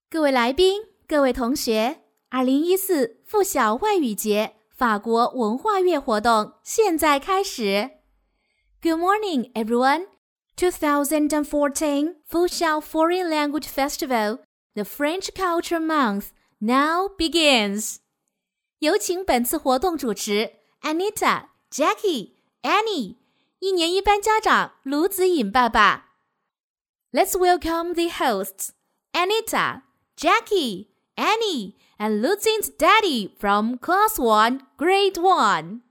各位来宾，各位同学 ,2014 附小外语节法国文化月活动现在开始。Good morning, everyone. 2014 Fusha Foreign Language Festival, the French Culture Month, now begins. 有请本次活动主持 Anita、Jackie、Annie, 一年一班家长卢子颖爸爸。Let's welcome the hosts, Anita,Jackie, Annie, and Luzin's daddy from Class 1, Grade 1.